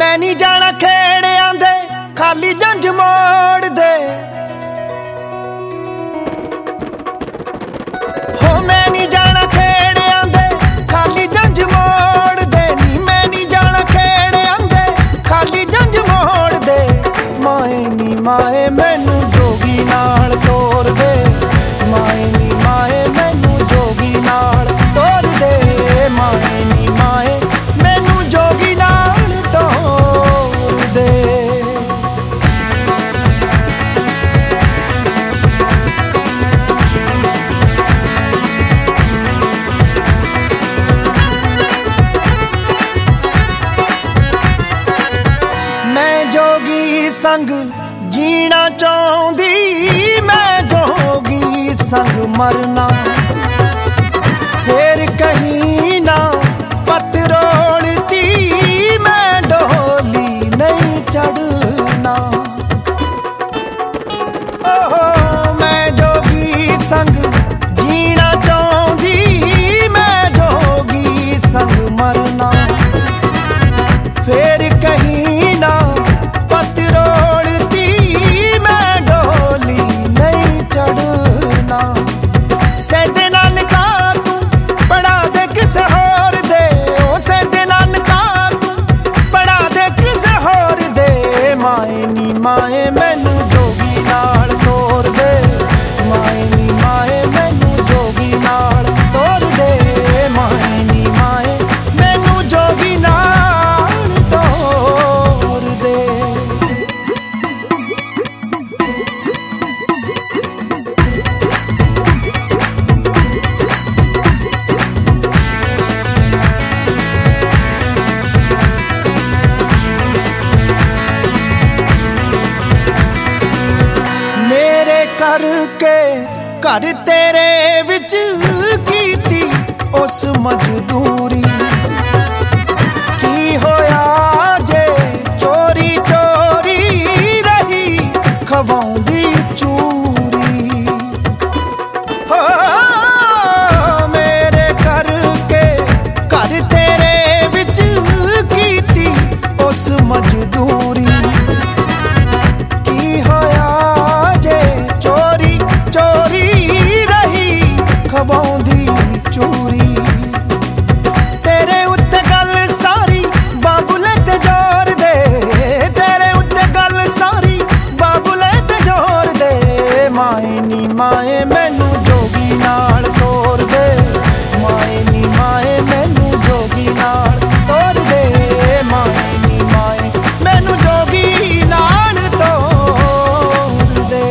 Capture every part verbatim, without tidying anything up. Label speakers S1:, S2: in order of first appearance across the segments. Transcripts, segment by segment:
S1: मैं नहीं जाना खेड़ियां दे खाली जंज मोड़ दे। हो मैं नहीं जाना खेड़ियां दे खाली जंज मोड़ दे। नी मैं नहीं जाना खेड़ियां दे खाली जंज मोड़ दे। माए नी माए मैनू जोगी नाल तोड़ दे। माए नी माए मैनू जोगी नाल तोड़ दे। माए नी माए मैनू जोगी नाल तोड़ दे। मैं जोगी संग जीना चाहती, मैं जोगी संग मरना। फिर कहीं ना पतरोड़ती, मैं डोली नहीं चढ़ना। ओहो मैं जोगी संग जीना चाहती, मैं जोगी संग मरना। फिर कहीं ना पतरोड़ती, मैं डोली नहीं चढ़ना। सैदे नानका तू पढ़ा दे किसे होर दे। ओ सैदे नानका तू पढ़ा दे किसे होर दे। माए नी माए मैनू जोगी नाल तोड़ दे। माए नी माए मैनू जोगी नाल तोड़ दे। माए नी माए मैनू जोगी नाल तोड़ दे। मेरे करके घर तेरे विच कीती उस मजदूरी। की होया जे चोरी चोरी रही खवाउंदी चूरी। हो मेरे करके घर तेरे विच कीती उस मजदूरी। की होया जे चोरी चोरी रही खवाउंदी चूरी। तेरे उत्ते गल सारी बाबुले ते जोर दे। तेरे उत्ते गल सारी बाबुले ते जोर दे। माए नी माए मैनू जोगी नाल तोड़ दे। माए नी माए मैनू जोगी नाल तोड़ दे। माए नी माए मैनू जोगी नाल तोड़ दे।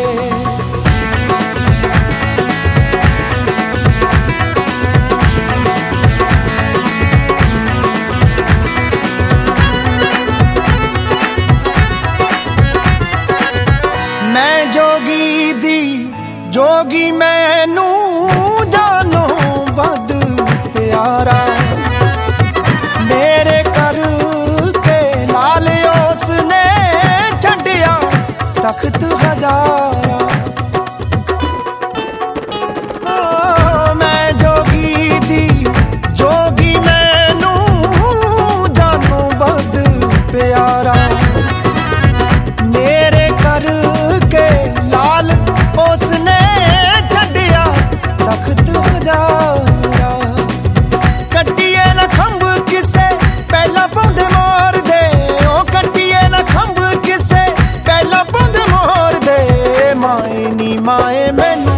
S1: मैं जोगी दी जोगी मैनू जानो वध प्यारा। मेरे कर के लाल उसने छड्डिया तख्त हजारा। ओ मैं जोगी दी जोगी मैनू जानो वध प्यारा। मेरे कर के लाल उसने छड्डिया तख्त हजारा। कट्टिए ना खंभ किसे पहला पौंदे मोर दे। ओ कट्टिए ना खंभ किसे पहला पौंदे मोर दे। माए नी माए मैनू